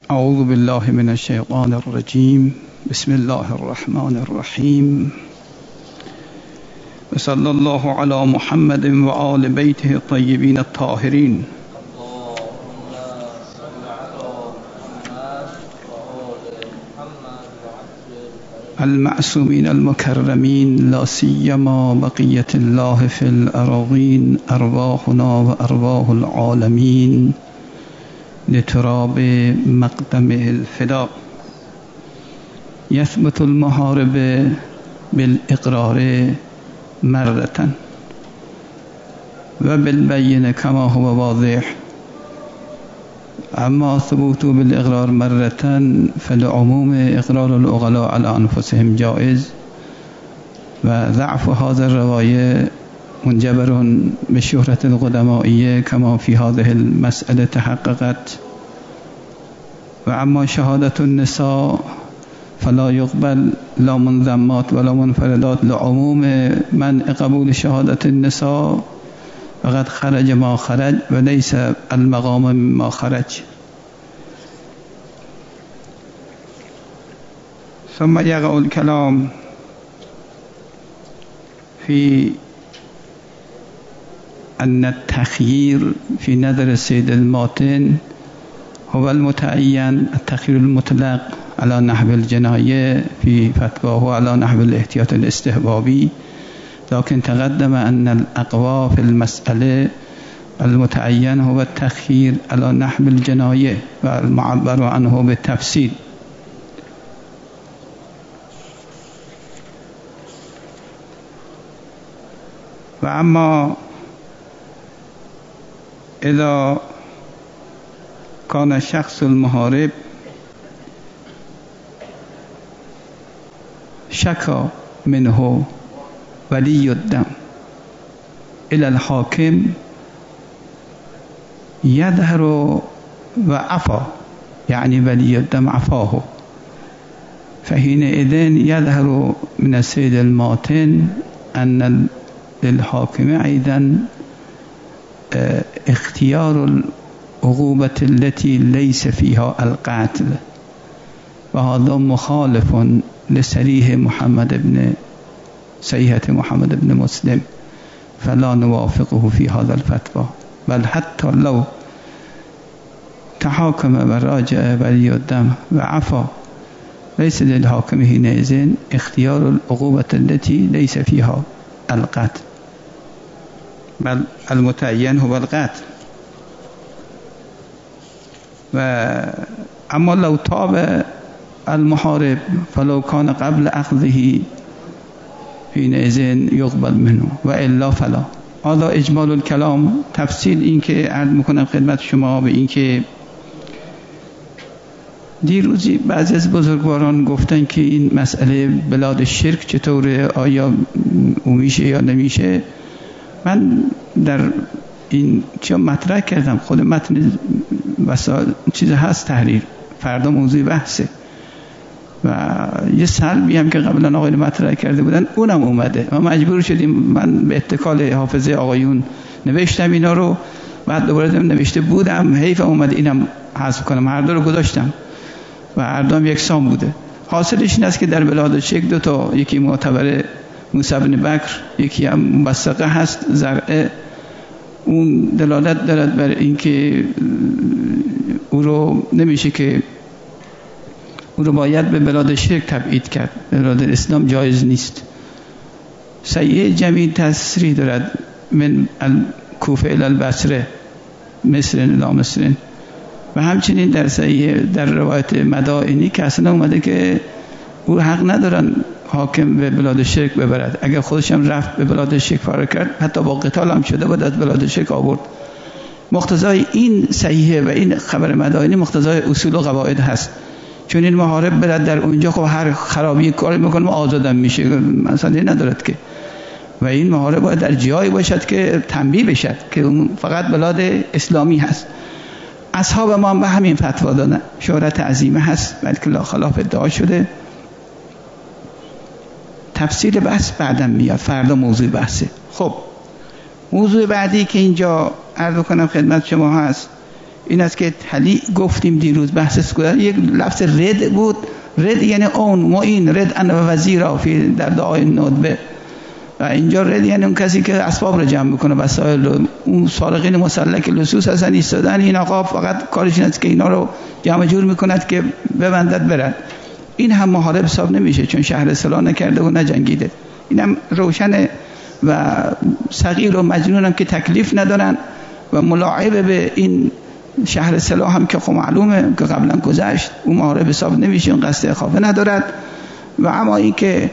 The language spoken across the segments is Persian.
اعوذ بالله من الشیطان الرجیم. بسم الله الرحمن الرحیم. و صلی الله علی محمد و آل بیته الطیبین الطاهرین. المعصومین المکرمین، لا سیما بقیة الله فی الأراضین، ارواحنا و ارواح العالمین لتراب مقدمه الفداء. یثبت المحارب بالاقرار مرة و بالبین کما هو واضح. اما ثبوت بالاقرار مرة فلعموم اقرار العقلاء على انفسهم جائز، و ضعف هذا الرواية منجبر بشهرة القدمائية كما في هذه المسألة تحققت. وأما شهادة النساء فلا يقبل لا منضمات ولا منفردات لعموم منع قبول شهادة النساء، فقد خرج ما خرج وليس المقام مما خرج. ثم يقع الكلام في أن التخيير في نظر السيد الماتن هو المتعين، التخيير المطلق على نحو الجناية في فتواه على نحو الاحتياط الاستحبابي، لكن تقدم أن الأقوى في المسألة المتعين هو التخيير على نحو الجناية والمعبر عنه بالتفصيل. وأما إذا كان الشخص المحارب شكى منه ولي الدم إلى الحاكم يظهر وعفى، يعني ولي الدم عفاه، فحينئذ يظهر من السيد الماتن أن للحاكم أيضا اختيار العقوبة التي ليس فيها القتل، وهذا مخالف لصريح صحيحة محمد بن مسلم، فلا نوافقه في هذا الفتوى. بل حتى لو تحاكم وراجع ولي الدم وعفى ليس للحاكم حينئذ اختيار العقوبة التي ليس فيها القتل، بل المتعين هو القتل. أما لو تاب المحارب فلو كان قبل أخذه حينئذ يقبل منه وإلا فلا. هذا إجمال الكلام. تفصیل این که عرض میکنم خدمت شما به این که دیروزی بعضی از بزرگواران گفتن که این مسئله بلاد شرک چطوره، آیا میشه یا نمیشه. من در این چیز مطرح کردم، خود متن وسائل چیز هست تحریر، فردا موضوع بحثه، و یه سلبی هم که قبلا آقایون مطرح کرده بودن اونم اومده. ما مجبور شدیم، من به اتکال حافظه آقایون نوشتم اینا رو، بعد دوباره نوشته بودم، حیف اومده اینم حذف کنم، هر دو رو گذاشتم و هر دو هم یکسان بوده. حاصلش این است که در بلاد شک دو تا، یکی معتبر موسی بن بکر، یکی هم مبسقه هست زرعه، اون دلالت دارد بر اینکه او رو نمیشه که او رو باید به بلاد شرک تبعید کرد، بلاد اسلام جایز نیست. صحیح جمعی تصریح دارد من الکوفه الی البصره مصر الی مصر، و همچنین در صحیح در روایت مدائنی که اصلا اومده که او حق ندارن حاکم به بلاد شرک ببرد، اگر خودش هم رفت به بلاد شرک فرار کرد حتی با قتال هم شده بود از بلاد شرک آورد. مقتضای این صحیحه و این خبر مدائنی مقتضای اصول و قواعد هست، چون این محارب برد در اونجا خب هر خرابی کاری میکنه و آزادم میشه، مثلا ندارد که. و این محارب باید در جایی باشد که تنبیه بشد که اون فقط بلاد اسلامی هست. اصحاب ما هم به همین فتوا دادن، شهرت عظیمه هست بلکه لا خلاف ادعا شده. تفصیل بحث بعدم میاد، فردا موضوع بحثه. خب موضوع بعدی که اینجا عرض کنم خدمت شما هست این است که تلی گفتیم دیروز بحث سکولار یک لفظ رد بود. رد یعنی اون معین، رد ان و وزیرا فی در دعای ندبه، و اینجا رد یعنی اون کسی که اسباب رو جمع میکنه، وسایل، اون سارقین مسلح لصوص هستن ایستادن، این آقا فقط کارش این است که اینا رو جمع جور میکند که ببندد برد. این هم محارب حساب نمیشه چون شهر اصلاح نکرده و نجنگیده. اینم روشنه. و صغیر و مجنون هم که تکلیف ندارن و ملاعبه به این شهر اصلاح هم که خب معلومه که قبلا گذشت، اون محارب حساب نمیشه، اون قصد اخافه ندارد. و اما این که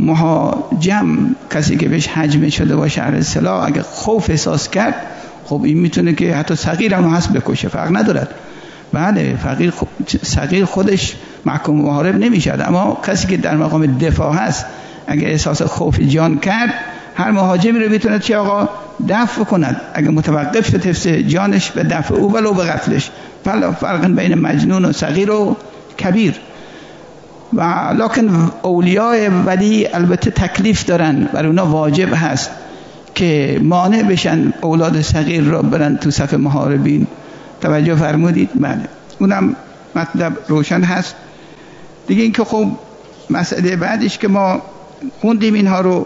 مهاجم، کسی که بهش هجمه شده با شهر اصلاح، اگه خوف احساس کرد، خب این میتونه که حتی صغیر هم هست بکشه، فرق ندارد. بله صغیر خودش محکوم محارب نمیشد، اما کسی که در مقام دفاع هست اگه احساس خوف جان کرد، هر مهاجمی رو میتونه چه آقا دفع کند. اگه متوقف شد حفظ جانش به دفع او ولو به قتلش. فرق بین مجنون و صغیر و کبیر. و لکن اولیاء ولی البته تکلیف دارن، برای اونا واجب هست که مانع بشن اولاد صغیر را برن تو صف محاربین. توجه فرمودید؟ بله، اونم مطلب روشن هست دیگه. این که خب مسئله بعدش که ما خوندیم اینها رو،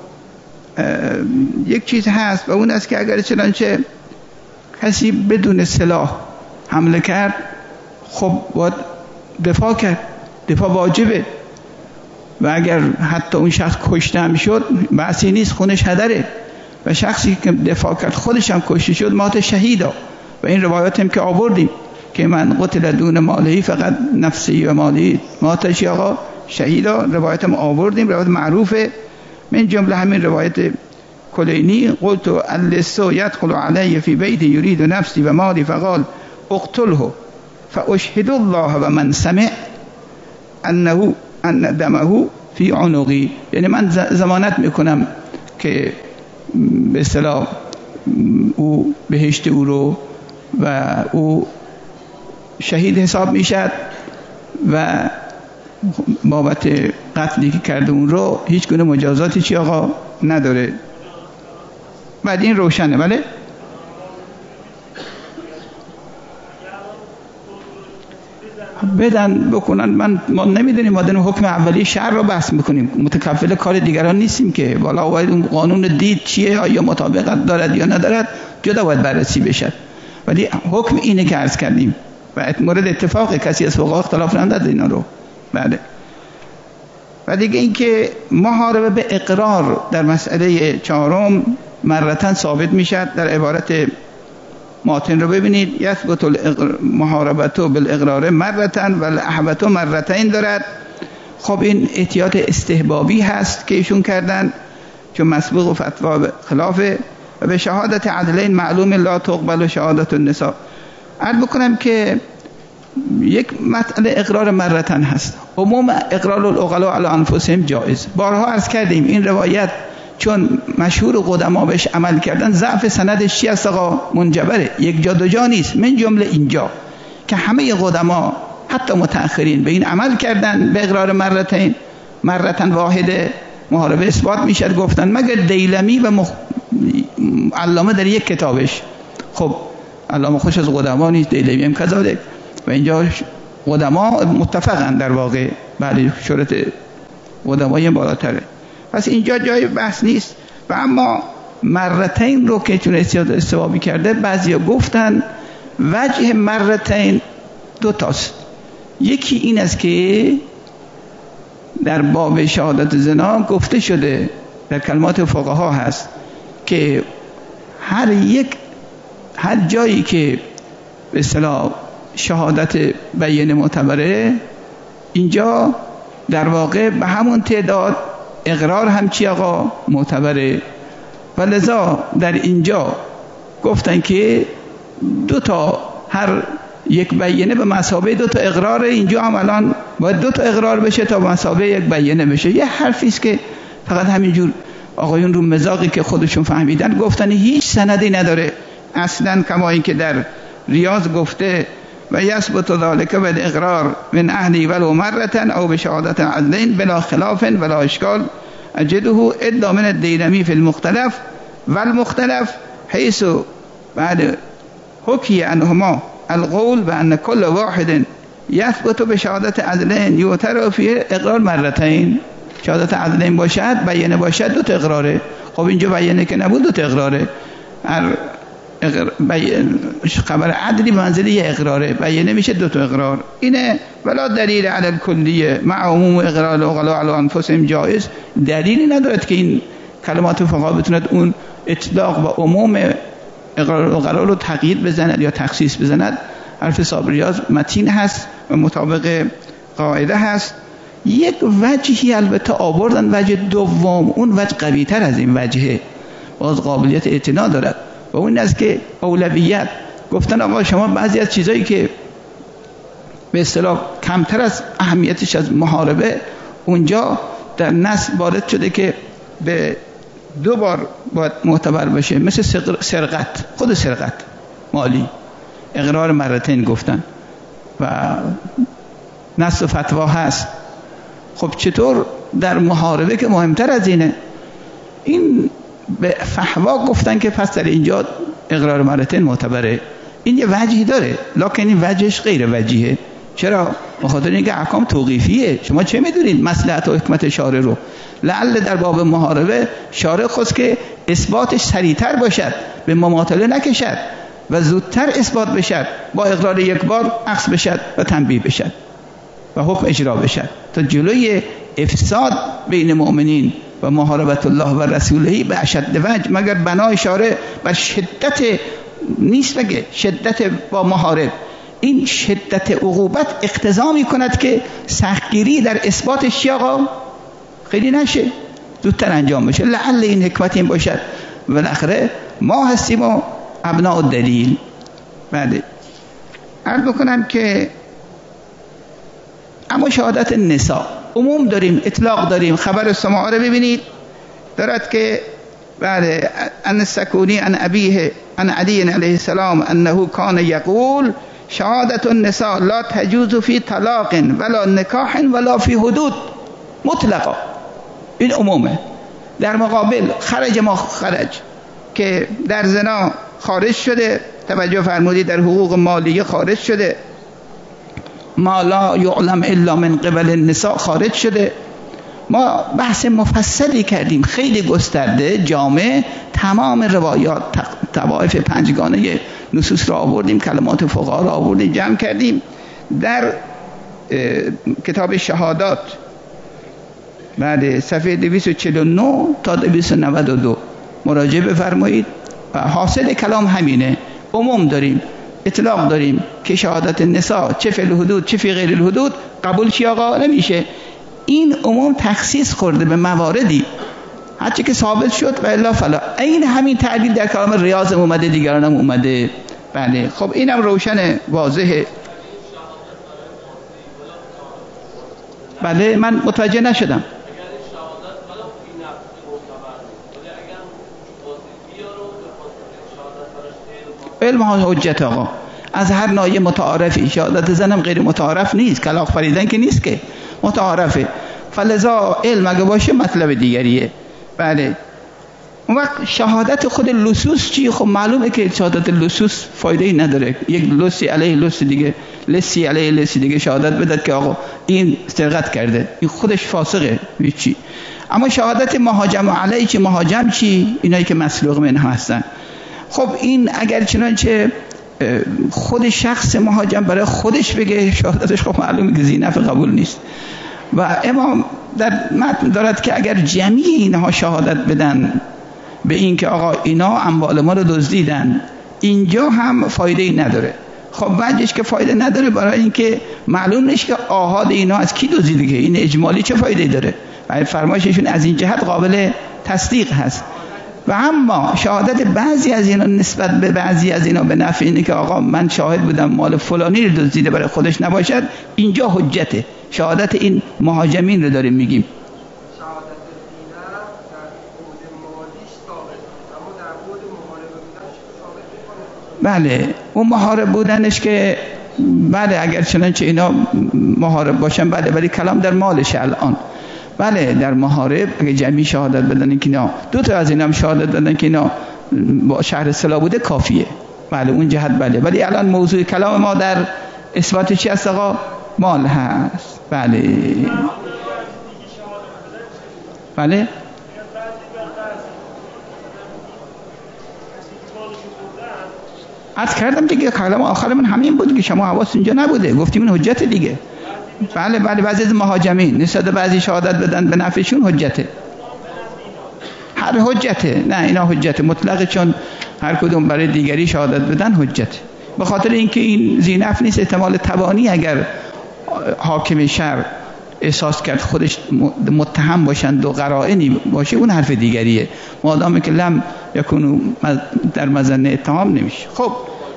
یک چیز هست و اون است که اگر چنانچه کسی بدون سلاح حمله کرد، خب باید دفاع کرد، دفاع واجبه. و اگر حتی اون شخص کشته هم شد بحثی نیست، خونش هدره. و شخصی که دفاع کرد خودش هم کشته شد مات شهیدا. و این روایات هم که آوردیم که من قتل دون مالهی فقط نفسی و مالی ماتش آقا شهیدا، روایت هم آوردیم، روایت معروفه. من جمله همین روایت کلینی، قلت اللص يدخل علی فی بیت یرید نفسی و مالی فقال اقتله فاشهد الله و من سمع ان دمه فی عنقی. یعنی من ضمانت میکنم که به اصطلاح او بهشت او رو و او شهید حساب میشد و بابت قتلی که کرده اون رو هیچ گونه مجازاتی چی آقا نداره. بعد این روشنه. بله بدن بکنن، ما نمیدونیم، ما داریم حکم اولی شرع رو بحث میکنیم، متکفل کار دیگران نیستیم که والا باید اون قانون دید چیه، آیا مطابقت دارد یا ندارد، جدا باید بررسی بشه. ولی حکم اینه که عرض کردیم و مورد اتفاق کسی از فقها اختلاف نداره اینا رو. بله. و دیگه این که محاربه به اقرار در مسئله چهارم مرتن ثابت میشد. در عبارت ماتن رو ببینید، یثبت محاربتو بالاقرار مرتن و الاحبتو مرتین دارد. خب این احتیاط استحبابی هست که ایشون کردن چون مسبوق و فتوا خلافه. و به شهادت عدلین معلوم لا تقبل شهادت النساء. عرض بکنم که یک مسئله اقرار مرتن هست، عموم اقرار العقلاء علی انفسهم جایز. بارها عرض کردیم این روایت چون مشهور قدما بهش عمل کردن، ضعف سندش چی است آقا؟ منجبره، یک جا دو جا نیست، من جمله اینجا که همه قدما حتی متأخرین به این عمل کردن، به اقرار مرتن واحده محاربه اثبات میشد گفتن، مگر دیلمی و علامه در یک کتابش. خب علامه خوش از قدما نیست، دیلمی هم کذالک. و اینجا قدما متفقن در واقع، بعد شرط قدمای بالاتره، پس اینجا جای بحث نیست. و اما مرتین رو که چون استوابی کرده، بعضیا گفتن وجه مرتین دو تاست. یکی این است که در باب شهادت زنا گفته شده در کلمات فقها هست که هر جایی که به اصطلاح شهادت بیان معتبره، اینجا در واقع به همون تعداد اقرار هم چی آقا معتبره. و لذا در اینجا گفتن که دو تا هر یک بیانه به مثابه دو تا اقرار. اینجا هم الان باید دو تا اقرار بشه تا به مثابه یک بیانه بشه. یه حرفی است که فقط همینجور آقایون رو مزاقی که خودشون فهمیدن گفتن، هیچ سندی نداره اصلا، کما این که در ریاض گفته و یثبت ذلک بالاقرار من اهلی ولو مرتن او بشهادت عدلین بلا خلاف ولا اشکال اجده الا من الدیلمی فی المختلف والمختلف حیث بعد حکی عنهما القول بأن كل واحد یثبت به شهادت عدلین یعترف فیه اقرار مرتين. شهادت عدلین باشد، بیانه باشد، 2 تا اقراره. خب اینجا بیانه که نبود 2 تا اقراره. خبر عدلی منزله 1 اقراره، بیانه میشه 2 تا اقرار. اینه ولا دلیل علی الکلیه مع عموم اقرار العقلاء علی انفسهم جایز. دلیلی ندارد که این کلمات فقها بتوند اون اطلاق و عموم اقرار العقلاء رو تغییر بزند یا تخصیص بزند. حرف صابریاز متین هست و مطابق قاعده هست. یک وجهی البته آوردن، وجه دوم، اون وجه قوی تر از این وجهه، باز قابلیت اعتنا دارد و اون است که اولویت. گفتن آقا شما بعضی از چیزایی که به اصطلاح کمتر از اهمیتش از محاربه، اونجا در نص وارد شده که به 2 بار باید معتبر بشه، مثل سرقت، خود سرقت مالی اقرار مرتين گفتن و نص و فتوا هست. خب چطور در محاربه که مهمتر از اینه؟ این به فحوا گفتن که پس در اینجا اقرار مرتين معتبره. این یه وجهی داره، لکن این وجهش غیر وجهه. چرا؟ بخاطر اینکه احکام توقیفیه. شما چه میدونید مصلحت و حکمت شارع رو؟ لعل در باب محاربه شارع خواست که اثباتش سریعتر باشد، به مماطله نکشد و زودتر اثبات بشد، با اقرار 1 بار عکس بشد و تنبیه بشد و حکم اجرا بشد، تا جلوی افساد بین مؤمنین و محاربت الله و رسوله به اشد وجه. مگر بنای شارع بر شدت نیست، بگه شدت با محارب، این شدت عقوبت اقتضا می کند که سختگیری در اثباتش آقا خیلی نشه، زودتر انجام بشه. لعل این حکمت این باشد. بالاخره ما هستیم و ابناء الدلیل. بله عرض بکنم که اما شهادت نساء عموم داریم، اطلاق داریم. خبر سماع رو ببینید، دارد که بله ان السکونی ان ابیه ان علی علیه السلام انه کان یقول شهادت النساء لا تجوز فی طلاق ولا نکاح ولا فی حدود مطلقا. این عمومه. در مقابل خرج ما خرج که در زنا خارج شده، توجه فرمودید، در حقوق مالیه خارج شده، ما لا یعلم الا من قبل النساء خارج شده. ما بحث مفصلی کردیم، خیلی گسترده، جامع، تمام روایات، طوایف 5گانه نصوص را آوردیم، کلمات فقها را آوردیم، جمع کردیم در کتاب شهادات بعد صفحه 249 تا 292 مراجعه بفرمایید. و حاصل کلام همینه، عموم داریم، اطلاق داریم که شهادت نساء چه فی الحدود چه فی غیر الحدود قبول چی آقا نمیشه. این عموم تخصیص خورده به مواردی، هرچی که ثابت شد و الا فلا. این همین تعبیر در کلام ریاض اومده، دیگران هم اومده. بله خب اینم روشن واضحه. بله من متوجه نشدم. علم ها حجت آقا از هر نوع متعارفی. شهادت زنم غیر متعارف نیست، کلاغ فریدن که نیست که، متعارفه. فلذا علم اگه باشه مطلب دیگریه. بله اون وقت شهادت خود لصوص چی؟ خب معلومه که شهادت لصوص فایده ای نداره. یک لصی علیه لص دیگه، لصی علیه لص دیگه شهادت بدد که آقا این سرقت کرده، این خودش فاسقه هیچی. اما شهادت مهاجم علیه چی؟ مهاجم چی؟ اینایی که مسلوق منها هستن. خب این اگر چنانچه خود شخص مهاجم برای خودش بگه شهادتش، خب معلومه که زینف قبول نیست. و امام در متن دارد که اگر جمعی اینها شهادت بدن به این که آقا اینا اموال ما رو دزدیدن، اینجا هم فایده ای نداره. خب بعدش که فایده نداره برای اینکه معلوم نیست که آحاد اینا از کی دزدیده، که این اجمالی چه فایده ای داره. و فرمایششون از این جهت قابل تصدیق هست. و اما شهادت بعضی از اینا نسبت به بعضی از اینا به نفع اینه که آقا من شاهد بودم مال فلانی رو دزدیده، برای خودش نباشد، اینجا حجته. شهادت این مهاجمین رو داریم میگیم. شهادت دینه در بود مالیش ثابت، اما در بود محارب بودنش ثابت میکنه. بله اون محارب بودنش که بله اگر چنانچه اینا محارب باشن بله، ولی کلام در مالش الان. بله در محارب اگه جمعی شهادت بدن که اینا 2 تا از اینا هم شهادت دادن که اینا با شهر اصطلاح بوده کافیه. بله اون جهت بله، ولی الان موضوع کلام ما در اثبات چی هست آقا؟ مال هست. بله بله عرض کردم دیگه، کلام آخر من همین بود که شما حواس اینجا نبوده، گفتیم این حجت دیگه. بله بله بعضی از مهاجمین نسبت بعضی شهادت بدن به نفعشون حجته، هر حجته، نه اینا حجت مطلقه، چون هر کدوم برای دیگری شهادت بدن حجته، به خاطر اینکه این زینف نیست. احتمال تبانی اگر حاکم شرع احساس کرد خودش متهم باشند و قرائنی باشه اون حرف دیگریه، مادامی که لم یکونو در مظنه اتهام نمیشه. خب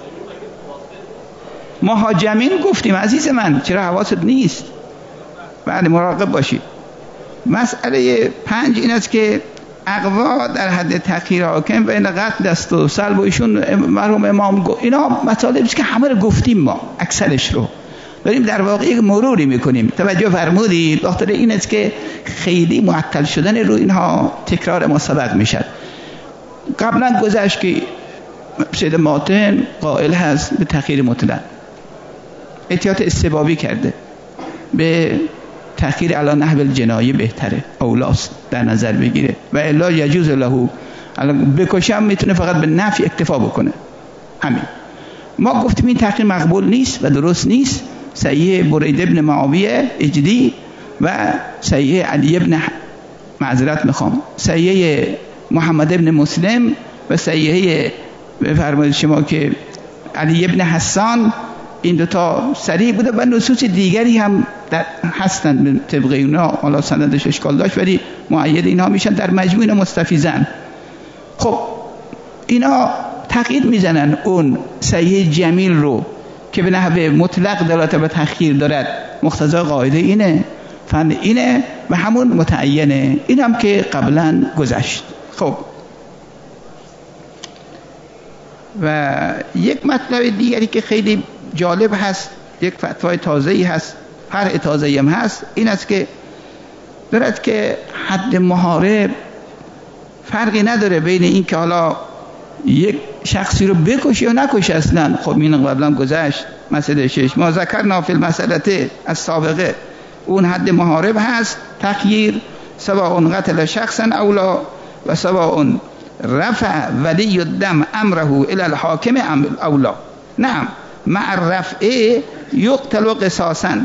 مهاجمین گفتیم عزیز من، چرا حواست نیست؟ بله مراقب باشید. مسئله 5 این است که اقوا در حد تحقیر حاکم بین قتل است و سلب و ایشون مرحوم امام اینا مطالبی است که همه رو گفتیم، ما اکثرش رو داریم در واقع یک مروری میکنیم. توجه فرمودید؟ بخاطر این است که خیلی معطل شدن رو اینها تکرار ما سبق میشد. قبلا گذشت که سید ماتن قائل هست به تحقیر مطلق، احتیاط استبابی کرده، به تحقیر علی نحو الجنایه بهتره، اولاست در نظر بگیره، و الا یجوز له بکشم میتونه فقط به نفی اکتفا بکنه. همین ما گفتیم این تحقیر مقبول نیست و درست نیست. صحیح برید ابن معاویه اجدی و صحیح علی ابن صحیح محمد ابن مسلم و صحیح بفرمایید شما که علی ابن حسان، این دوتا صریح بوده و نصوص دیگری هم هستند طبق اونا، حالا سندش اشکال داشت ولی مؤید اینها میشن در مجموع مستفیضن. خب اینا تقیید میزنن اون صحیح جمیل رو که به نحو مطلق دلالت به تأخیر دارد، مقتضای قاعده اینه، فن اینه و همون متعینه، این هم که قبلا گذشت. خب و یک مطلب دیگری که خیلی جالب هست، یک فتوای تازه‌ای هست، فرع تازه‌ای هم هست، این است که دارد که حد محارب فرقی نداره بین این که حالا یک شخصی رو بکشه یا نکشه اصلا. خب این قبلا گذشت. مسئله 6 ما ذکرنا فی المسئله السابقه، اون حد محارب هست تغییر سواء قتل شخصا اولا و سواء رفع ولی الدم امره الى الحاکم اولا. نعم مع الرفع یقتل قصاصا.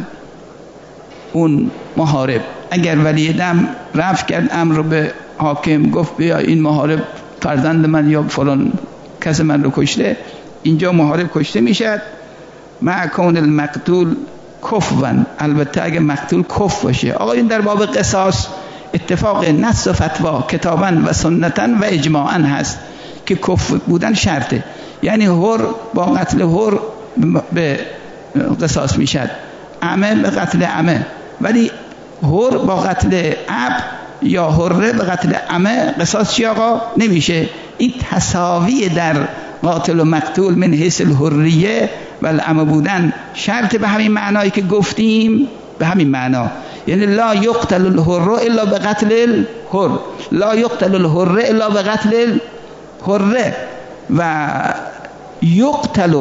اون محارب اگر ولی دم رفع کرد امر رو به حاکم، گفت بیا این محارب فرزند من یا فلان کس من رو کشته، اینجا محارب کشته میشد. مع کون المقتول کفوا، البته اگه مقتول کف باشه. آقا این در باب قصاص اتفاق نص و فتوا کتابا و سنتا و اجماعا هست که کف بودن شرطه، یعنی حر با قتل حر به قصاص میشد، عمه به قتل عمه، ولی حر با قتل عبد یا حره به قتل عمه قصاص چی آقا؟ نمیشه. این تساوی در قاتل و مقتول من حیث الحریه و العمه بودن شرط، به همین معنایی که گفتیم، به همین معنا، یعنی لا یقتل الحر الا به قتل الحر، لا یقتل الحر الا به قتل الحر و یقتل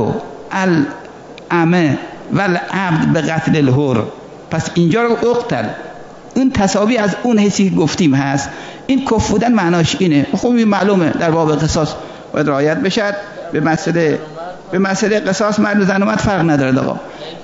العمه و العبد به قتل الحر. پس اینجا رو اقتل، اون تساوی از اون حسی که گفتیم هست. این کف بودن معناش اینه. خب این معلومه در باب قصاص باید رعایت بشد. به مسئله قصاص مرد و زن و مرد فرق نداره آقا،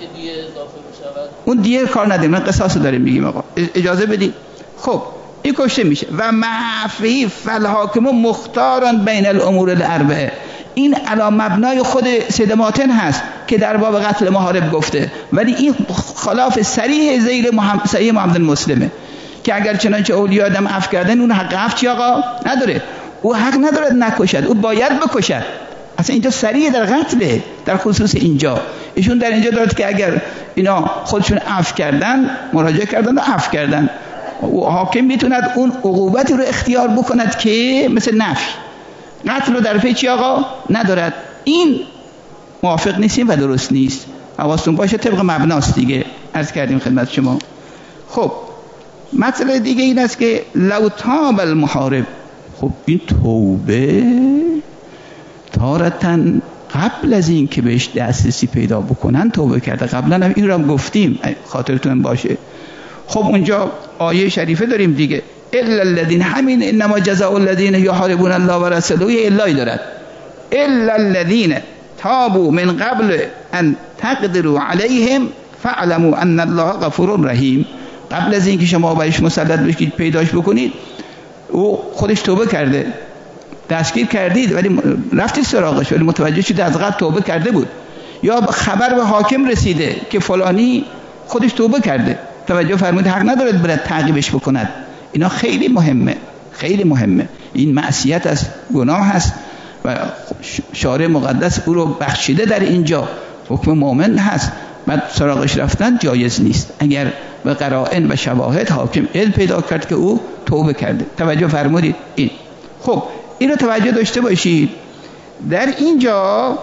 اون دیگه کار نداریم، من قصاص رو داریم میگیم آقا، اجازه بدید. خب این کشته میشه و معفی فالحاکم مختاران بین الامور الاربعه. این علا مبنای خود سید ماتن هست که در باب قتل محارب گفته، ولی این خلاف صریح زیر صحیح محمد مسلمه که اگر چنانچه اولیاء آدم عفو کردن اون حق عفو چی آقا؟ نداره، او حق ندارد نکشد، او باید بکشد. اصلا اینجا صریح در قتله، در خصوص اینجا ایشون در اینجا دارد که اگر اینا خودشون عفو کردن، مراجعه کردن و عفو کردن، و حاکم میتوند اون عقوبتی رو اختیار بکند که مثل نفی، قتل رو در پی چی آقا؟ ندارد. این موافق نیستیم و درست نیست. حواستون باشه طبق مبناست دیگه، عرض کردیم خدمت شما. خب مسئله دیگه این است که لو تاب المحارب، خب این توبه تارتن قبل از این که بهش دسترسی پیدا بکنن توبه کرده. قبلا هم این رو هم گفتیم خاطرتون باشه. خب اونجا آیه شریفه داریم دیگه، الا الذين، همین انما جزاء الذين يحاربون الله ورسوله، یه الهی دارد، الا الذين تابوا من قبل ان تقدروا عليهم فاعلموا ان الله غفور رحیم. قبل از اینکه شما برش مسلط بشید پیداش بکنید، او خودش توبه کرده، دستگیر کردید ولی رفتید سراغش ولی متوجه شدید از قبل توبه کرده بود، یا خبر به حاکم رسیده که فلانی خودش توبه کرده، توجه فرمودید، حق ندارد برد تعقیبش بکند. اینا خیلی مهمه، خیلی مهمه. این معصیت است، گناه است و شارع مقدس او رو بخشیده در اینجا، حکم مؤمن هست، بعد سراغش رفتن جایز نیست اگر به قرائن و شواهد حاکم علم پیدا کرد که او توبه کرده. توجه فرمودید این. خب این رو توجه داشته باشید. در اینجا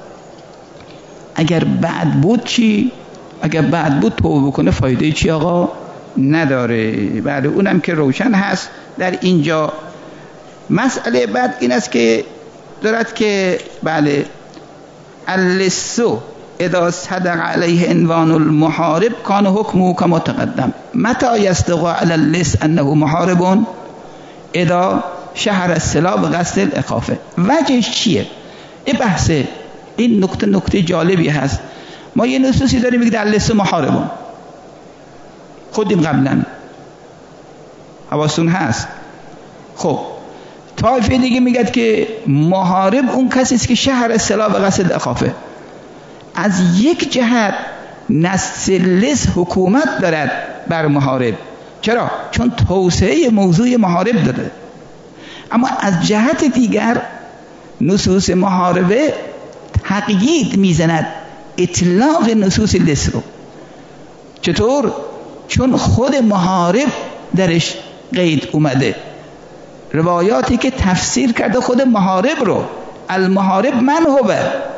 اگر بعد بود چی؟ اگر بعد بود توبه بکنه فایده چی آقا؟ نداره. بعد اونم که روشن هست در اینجا. مسئله بعد این است که دارد که بله اللصو اذا صدق علیه عنوان المحارب کان حکمه کما تقدم. متى یصدق علی اللص انه محارب؟ اذا شهر السلاح به قصد الاخافه. وجهش چیه؟ این بحثه، این نکته جالبی هست. ما یه نصوصی داریم میگه اللص محاربون، خودیم قبلا حواستون هست. خب طایفه دیگه میگه که محارب اون کسی است که شهر السلاح به قصد اخافه. از یک جهت نص لص حکومت دارد بر محارب. چرا؟ چون توسعه موضوع محارب داده. اما از جهت دیگر نصوص محاربه تقیید میزند اطلاق نصوص لص رو. چطور؟ چون خود محارب درش قید اومده. روایاتی که تفسیر کرده خود محارب رو، المحارب من هو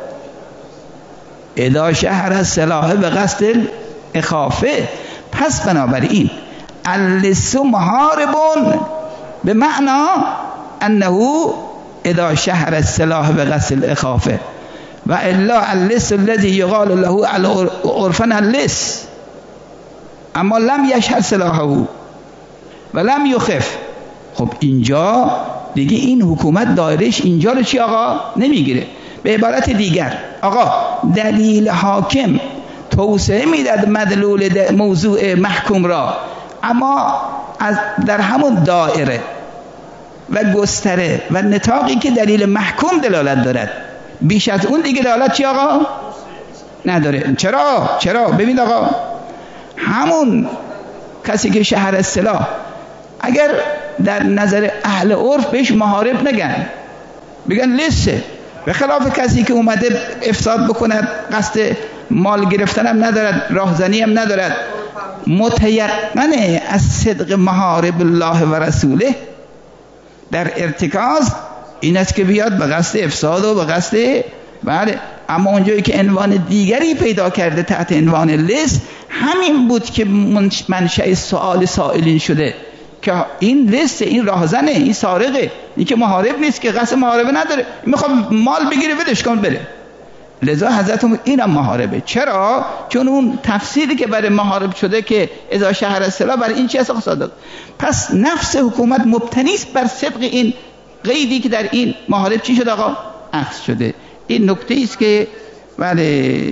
اذا شهر السلاح به قصد اخافه. پس بنابراین اللص محاربون به معنا انه اذا شهر السلاح به قصد الاخافه، و الا اللص الذي يقال له عرفا اللص اما لم یشهر سلاحه و لم یخف. خب اینجا دیگه این حکومت دایرش اینجا رو چی آقا نمیگیره. به عبارت دیگر آقا دلیل حاکم توسعه میداد مدلول موضوع محکوم را، اما در همون دایره و گستره و نطاقی که دلیل محکوم دلالت دارد، بیش از اون دیگه دلالت چی آقا نداره. چرا؟ ببین آقا، همون کسی که شهر السلاح اگر در نظر اهل عرف بهش محارب نگن، بگن لصه، به خلاف کسی که اومده افساد بکند، قصد مال گرفتن هم ندارد، راهزنی هم ندارد، متیقنه از صدق محارب الله و رسوله در ارتکاز این است که بیاد به قصد افساد و به قصد بله. اما اونجایی که عنوان دیگری پیدا کرده تحت عنوان لص، همین بود که منشأ سؤال سائلین شده که این لص، این راهزنه، این سارقه، این که محارب نیست، که قصد محاربه نداره، میخواد مال بگیره ولش کن بره. لذا حضرت اینم محاربه. چرا؟ چون اون تفسیری که برای محارب شده که اذا شهر السلاح برای این چی است صادق. پس نفس حکومت مبتنی است بر صدق این قیدی که در این محارب چی شده آقا اخذ شده. این نکته است که بله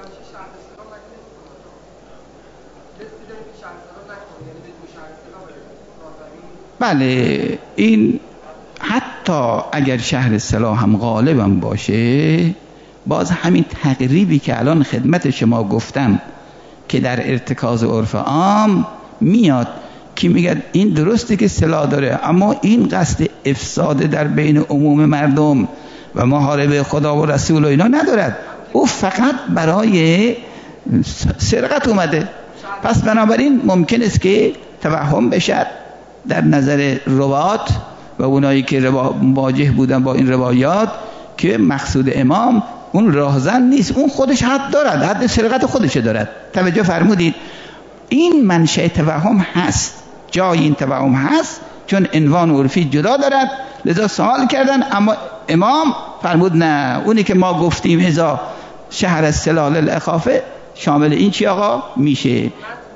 بله این حتی اگر شهر السلاح هم غالبم باشه، باز همین تقریبی که الان خدمت شما گفتم که در ارتکاز عرف عام میاد که میگه این درسته که سلاح داره، اما این قصد افساد در بین عموم مردم و محاربه خدا و رسول و اینا ندارد، او فقط برای سرقت اومده. پس بنابراین ممکن است که توهم بشد در نظر روات و اونایی که مواجه بودن با این روایات که مقصود امام اون راهزن نیست، اون خودش حد دارد، حد سرقت خودش دارد. توجه فرمودید؟ این منشأ توهم هست، جای این توهم هست، چون عنوان عرفی جدا دارد، لذا سوال کردن. اما امام فرمود نه، اونی که ما گفتیم اذا شهر السلال الاخافه شامل این چی آقا میشه.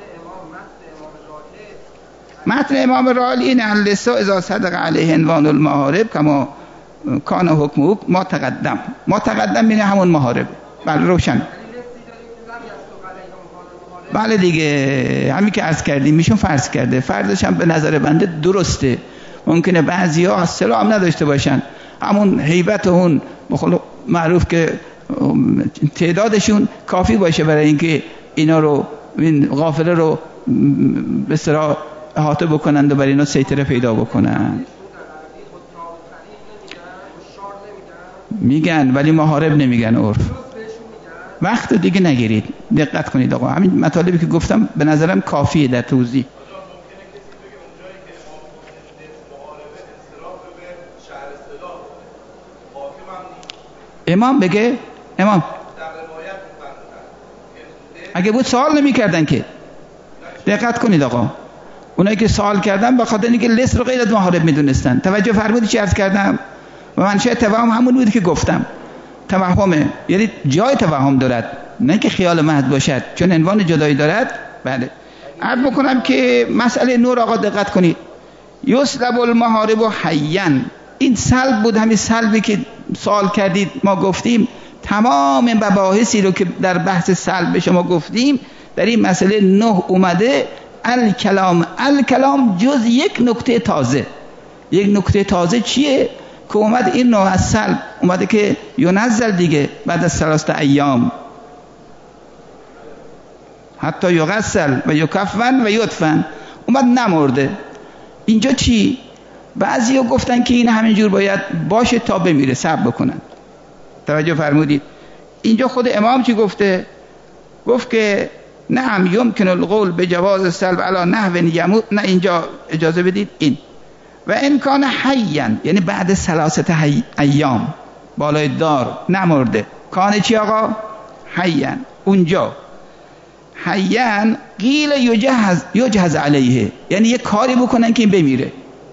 متن امام رالی این اللسا اذا صدق علیه عنوان المحارب کما کان حکم ما تقدم بینه همون محارب. بله روشن. بله دیگه همین که عرض کردیم میشون فرض کرده، فرضش هم به نظر بنده درسته. ممکنه بعضی ها اصلا هم نداشته باشن، همون هیبت اون معروف که تعدادشون کافی باشه برای اینکه اینا رو، این غافله رو به اصطلاح احاطه بکنند و برای اینا سیطره پیدا بکنن. میگن ولی محارب نمیگن عرف. وقت دیگه نگیرید، دقت کنید آقا. همین مطالبی که گفتم به نظرم کافیه در توضیح. امام بگه، امام اگه بود سوال نمی کردن که. دقت کنید آقا، اونایی که سوال کردن به خاطر اینکه لس رو غیر از محارب میدونستن. توجه فرمودید چی عرض کردم؟ و منشأ توهم همون بود که گفتم، توهمه، یعنی جای توهم دارد، نه که خیال محض باشد، چون عنوان جدایی دارد. بله عرض بکنم که مسئله نور آقا دقت کنید. یسلب المحارب حیاً، این سلب بود، همین سلبی که سوال کردید ما گفتیم تمام مباحثی رو که در بحث سلب به شما گفتیم در این مسئله 9 اومده. الکلام جز یک نکته تازه. یک نکته تازه چیه که اومد؟ این نوع از سلب اومده که ینزل دیگه بعد از 3 ایام حتی یغسل و یکفن و یدفن، اومد نمرده. اینجا چی؟ بعضی ها گفتن که این همینجور باید باشه تا بمیره، صبر بکنن. توجه فرمودید؟ اینجا خود امام چی گفته؟ گفت که نعم یمکن القول به جواز سلب علی نحو یموت. نه اینجا اجازه بدید این و امکان حیاً، یعنی بعد 3 ایام بالای دار نمرده. کان چی آقا؟ حیاً. اونجا حیاً قیل یجهز علیه، یعنی یه کاری بکنن که این بمیره.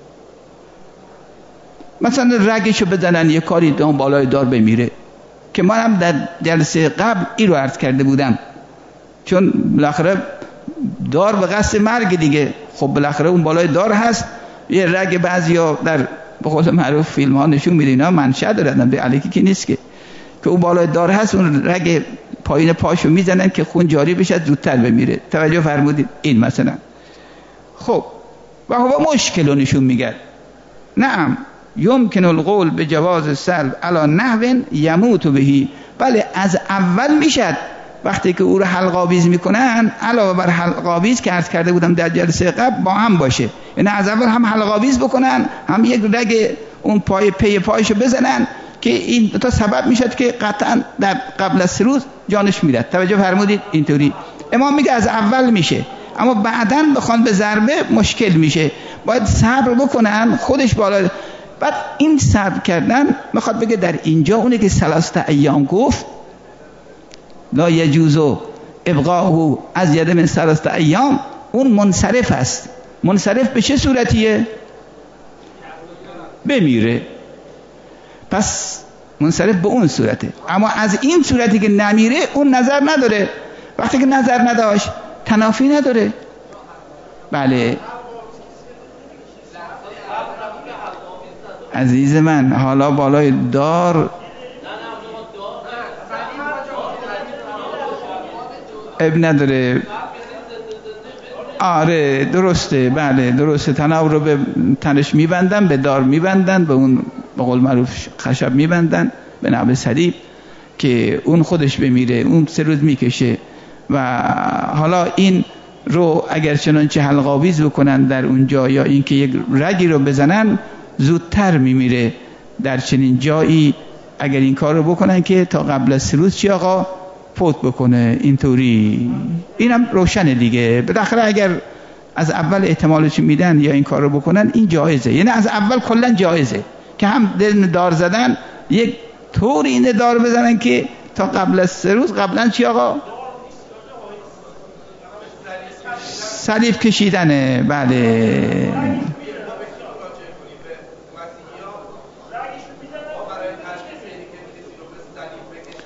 مثلا رگشو بزنن، یه کاری دام بالای دار بمیره. که من هم در جلسه قبل این رو عرض کرده بودم، چون بالاخره دار به قصد مرگ دیگه. خب بالاخره اون بالای دار هست، یه رگ بعضیا در به قول معروف فیلم ها نشون میده اینا منشأ دارن، به علیکی که نیست که اون بالای دار هست، اون رگ پایین پاشو میزنن که خون جاری بشه زودتر بمیره. توجه فرمودید؟ این مثلا خب و هو مشکل نشون میگه. نعم یمکن القول به جواز سلب علی نحو یموت بهی. بله از اول میشد وقتی که او رو حلق‌آویز میکنن، علاوه بر حلق‌آویز که عرض کرده بودم در جلسه قبل با هم باشه، یعنی از اول هم حلق‌آویز بکنن، هم یک رگ اون پی پایشو بزنن که این دو تا سبب میشد که قطعا در قبل از 3 روز جانش میرد. توجه فرمودید؟ اینطوری امام میگه از اول میشه، اما بعداً بخوان به ضربه مشکل میشه، باید صبر بکنن خودش بالا. بعد این صبر کردن میخواد بگه در اینجا اونه که 3 ایام گفت لا یجوزو ابقاءه از ید من 3 ایام، اون منصرف است. منصرف به چه صورتیه؟ بمیره. پس منصرف به اون صورته. اما از این صورتی که نمیره اون نظر نداره. وقتی که نظر نداشت تنافی نداره. بله عزیز من، حالا بالای دار اب نداره. آره درسته، بله درسته. تناب رو به تنش میبندن، به دار میبندن، به اون به قول معروف خشب میبندن به نحو صلیب که اون خودش بمیره. اون 3 روز میکشه و حالا این رو اگر چنانچه حلق‌آویز بکنن در اونجا یا اینکه یک رگی رو بزنن زودتر میمیره در چنین جایی. اگر این کار رو بکنن که تا قبل از 3 روز چی آقا فوت بکنه. اینطوری اینم روشنه دیگه. بالاخره اگر از اول احتمالش میدن یا این کار رو بکنن این جایزه، یعنی از اول کلا جایزه که هم دار زدن یک طور این دار بزنن که تا قبل از 3 روز قبلا چی آقا صلیب کشیدنه. بله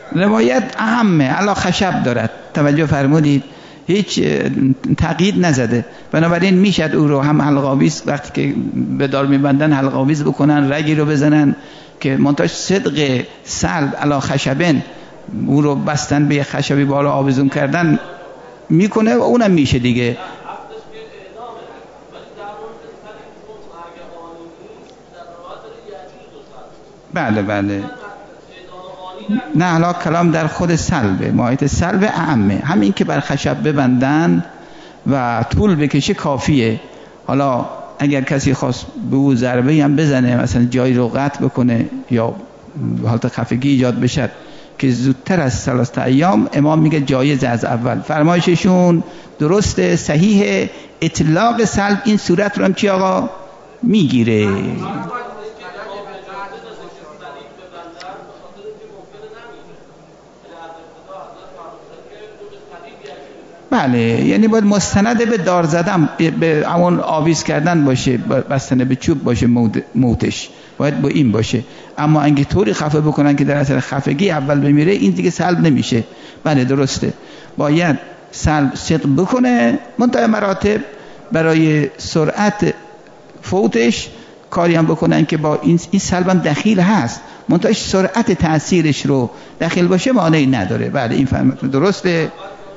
روایت اهمه، علا خشب دارد، توجه فرمودید، هیچ تقیید نزده. بنابراین میشد او رو هم حلق‌آویز وقتی که به دار میبندن حلق‌آویز بکنن، رگی رو بزنن که منتاج صدق سلب علا خشبن، او رو بستن به یه خشبی بالا آویزون کردن میکنه و اونم میشه دیگه. بله بله، نه حالا کلام در خود سلبه، ماهیت سلب اعمه، همین که بر خشب ببندن و طول بکشه کافیه. حالا اگر کسی خواست به او ضربه هم بزنه، مثلا جایی رو قطع بکنه یا حالت خفگی ایجاد بشه که زودتر از 3 ایام، امام میگه جایز از اول. فرمایششون درسته، صحیح، اطلاق سلب این صورت رو هم چی آقا میگیره. بله، یعنی باید مستند به دار زدن، به همون آویز کردن باشه، بستن به چوب باشه، موتش باید با این باشه. اما اگه طوری خفه بکنن که در اثر خفگی اول بمیره، این دیگه سلب نمیشه. بله درسته، باید سلب صدق بکنه، منتهی مراتب برای سرعت فوتش کاری هم بکنن که با این سلب هم دخیل هست، منتهی سرعت تأثیرش رو دخیل باشه مانعی نداره. بله این فهمتون درسته.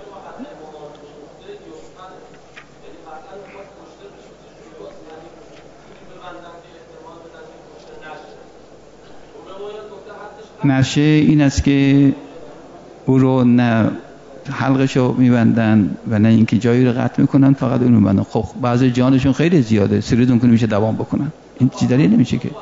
نشه این است که او رو نه حلقشو میبندن و نه اینکه جایی رو قطع میکنن، فقط اون رو میبندن. خب بعضی جانشون خیلی زیاده، سریز ممکنه میشه دوام بکنن، این چیز دلیل نمیشه که.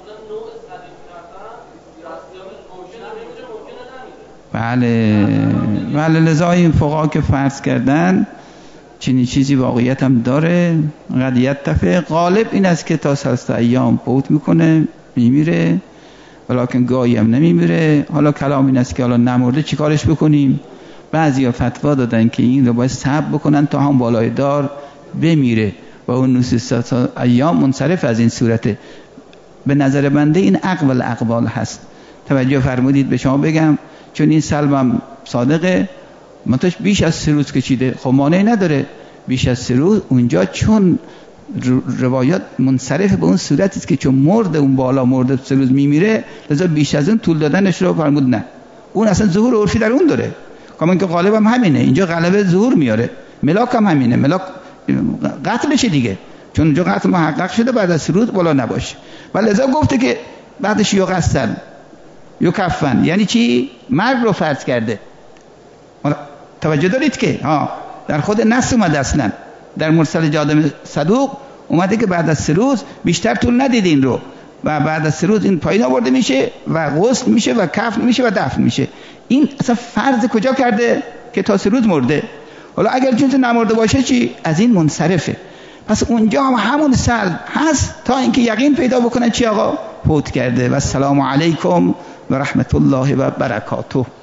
بله بله، لذا این فقها که فرض کردن چنین چیزی واقعیت هم داره. قضیت تفه غالب این است که تا 3 ایام فوت میکنه، میمیره، ولیکن گاهی هم نمیمیره. حالا کلام این است که حالا نمرده چی کارش بکنیم؟ بعضی ها فتوا دادن که این رو باید صبر بکنن تا هم بالای دار بمیره و اون 3 ایام منصرف از این صورته. به نظر بنده این اقبل اقبال هست. توجه فرمودید به شما بگم، چون این سلبم صادقه، منتش بیش از 3 روز کشیده، خب مانعی نداره بیش از 3 روز اونجا، چون روایات منصرف به اون صورتی است که چون مرد اون بالا، مرد 3 روز میمیره، لذا بیش از اون طول دادنش رو فرمود نه. اون اصلا ظهور عرفی در اون داره، کامن که غالب هم همینه، اینجا غلبه ظهور میاره. ملاک هم همینه، ملاک قتل بشه دیگه، چون اونجا قتل محقق شده بعد از 3 روز بالا نباشه. و لذا گفته که بعدش یو قصن یو کفن، یعنی چی؟ مرگ رو فرض کرده. توجه دارید که در خود نص اومده، اصلا در مرسل جادم صدوق اومده که بعد از 3 روز بیشتر طول ندید این رو، و بعد از 3 روز این پایین آورده میشه و غسل میشه و کفن میشه و دفن میشه. این اصلا فرض کجا کرده که تا 3 روز مرده؟ حالا اگر جنس نمرده باشه چی؟ از این منصرفه. پس اونجا هم همون سلب هست تا اینکه یقین پیدا بکنن چی آقا فوت کرده. و السلام علیکم و رحمت الله و برکاته.